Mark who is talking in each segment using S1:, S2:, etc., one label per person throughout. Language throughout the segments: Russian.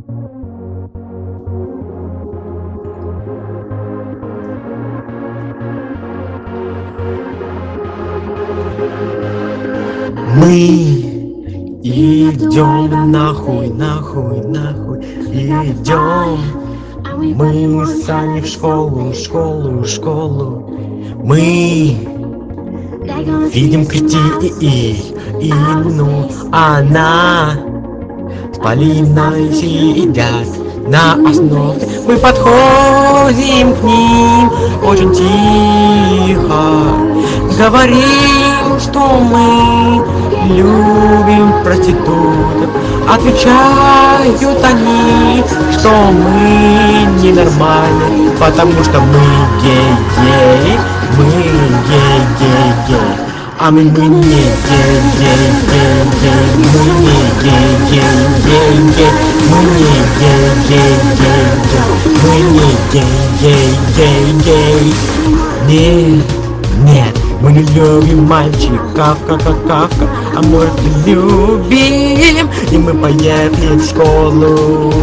S1: Мы идем нахуй, нахуй, нахуй, идем. Мы сами в школу, школу, школу. Мы видим Кристину, она с Полиной сидят на основе. Мы подходим к ним очень тихо, говорим, что мы любим проституток. Отвечают они, что мы ненормальны, потому что мы гей-гей, мы гей-гей-гей. А мы не гей-гей-гей-гей, мы не гей-гей-гей-гей, мы не гей-гей-гей-гей, мы не гей-гей-гей-гей. Нет, нет, мы не любим мальчиков, как, а может мы любим, и мы поехали в школу.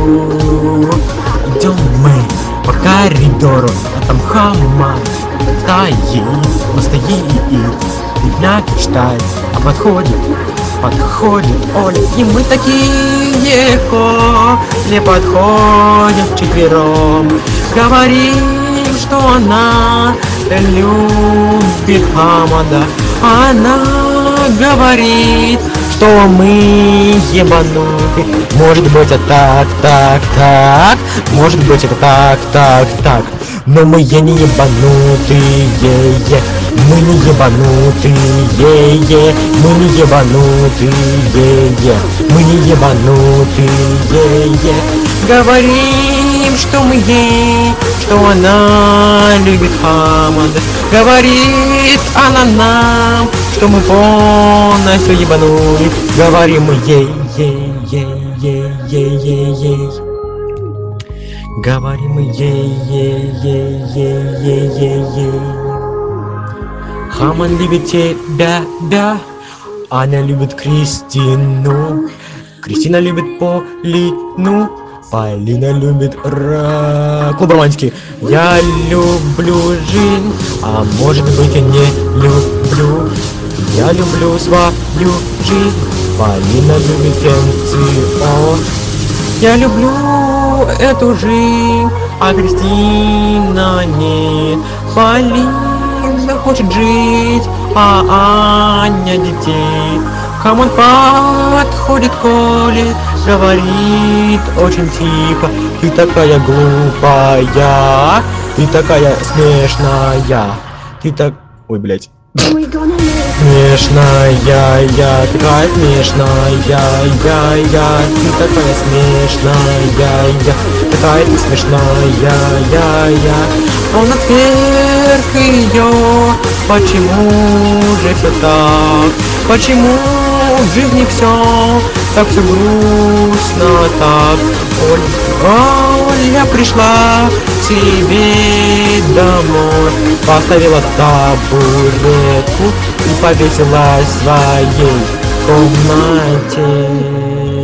S1: Идем мы по коридору, а там хамма стоит, он стоит, бедняк читает, а подходит Оля, и мы такие легко не подходим вчетвером, говорим, что она любит Хамада, она говорит, что мы ебануты. Может быть это так, может быть это так, но мы не ебанутые, мы не ебанутые, мы не ебанутые, мы не ебанутые. Говорим, что мы ей, что она любит Хамада. Говорит она нам, что мы полностью ебанули. Говорим мы ей. Говорим мы ей. Хаман любит тебя, Аня любит Кристину, Кристина любит Полину, Полина любит клуб романтики. Я люблю жизнь, а может быть я не люблю. Я люблю свою жизнь, Полина любит ФМЦО. Я люблю эту жизнь, а Кристина нет. Полина хочет жить, а Аня детей. Камон подходит к Коле, говорит очень тихо: ты такая глупая, ты такая смешная, ты так... Ой, блядь. Смешная, я такая смешная, ты такая смешная, такая смешная, он отверг ее. Почему же все так? Почему в жизни все так все грустно так? Оля пришла к себе домой, поставила табуретку и повесилась в своей комнате.